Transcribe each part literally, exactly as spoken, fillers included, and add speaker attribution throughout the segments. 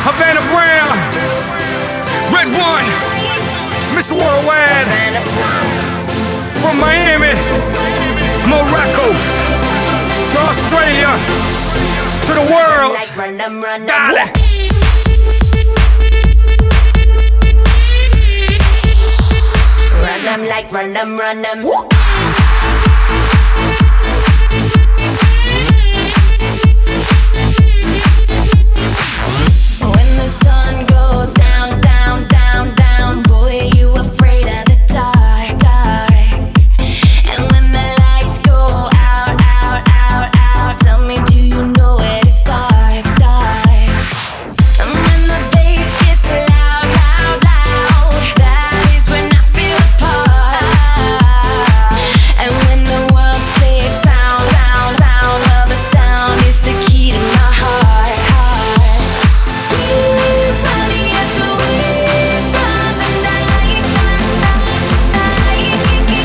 Speaker 1: Havana Brown, Red One, Miss Worldwide, from Miami, Morocco, to Australia, to the world. Dale.
Speaker 2: Run them like run them, run them. When the sun goes down, down, down, down, boy, you afraid of the dark, dark. And when the lights go out, out, out, out, tell me, do you know where to start, start? And when the bass gets loud, loud, loud, that is when I feel the part. And when the world sleeps, sound, sound, sound, well, the sound is the key to my heart, heart. We're running as the wind from the night, night,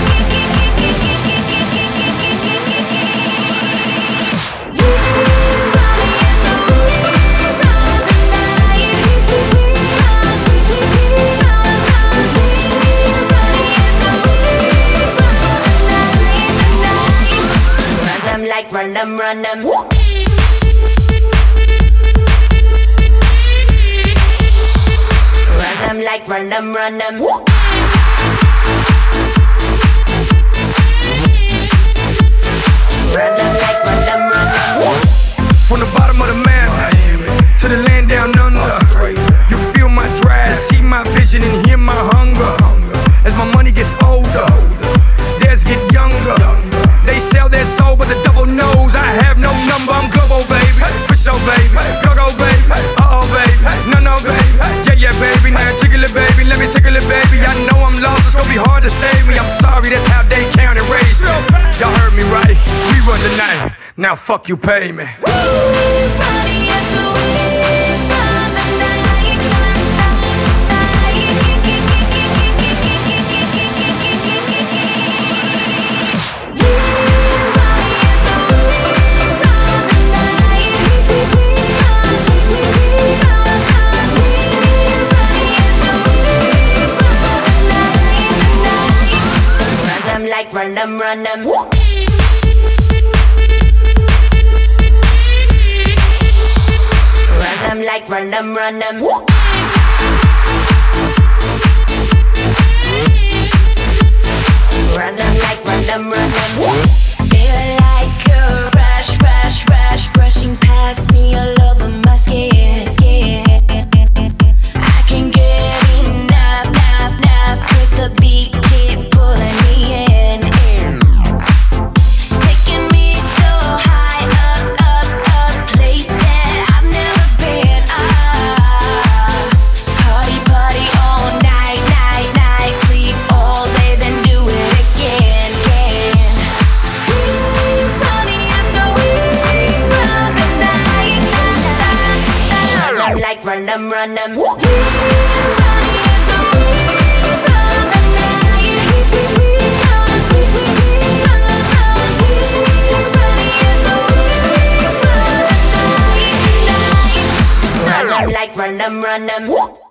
Speaker 2: like run them, run them. Run them like run them, run them. Run them like run them, run them.
Speaker 1: From the bottom of the map to the land down under, you feel my drive, see my vision and hear my hunger. As my money gets older, theirs get younger. They sell their soul, but the devil knows I have no number. I'm global, baby, for sure, baby. Go, go, baby, uh-oh, baby. No, no, baby, yeah, yeah, baby. Now tickle it, baby, let me tickle it, baby. I know I'm lost, it's gonna be hard to save me. I'm sorry, that's how they count and raise me. Y'all heard me right, we run the night. Now fuck you, pay me.
Speaker 2: Running as the wind from the night, like run them, run them. Run them like run them, run them. Run them like run them, run them. Feel like a rush, rush, rush, brushing past me all over my skin, skin. I can get enough, enough, enough, 'cause the beat keep pulling me in. Taking me so high up, up, up, place that I've never been. Ah, party, party all night, night, night, sleep all day, then do it again, again. Party is the wind from the night, run them like run them, run them. Party is the wind from the night, run them like run them, run them.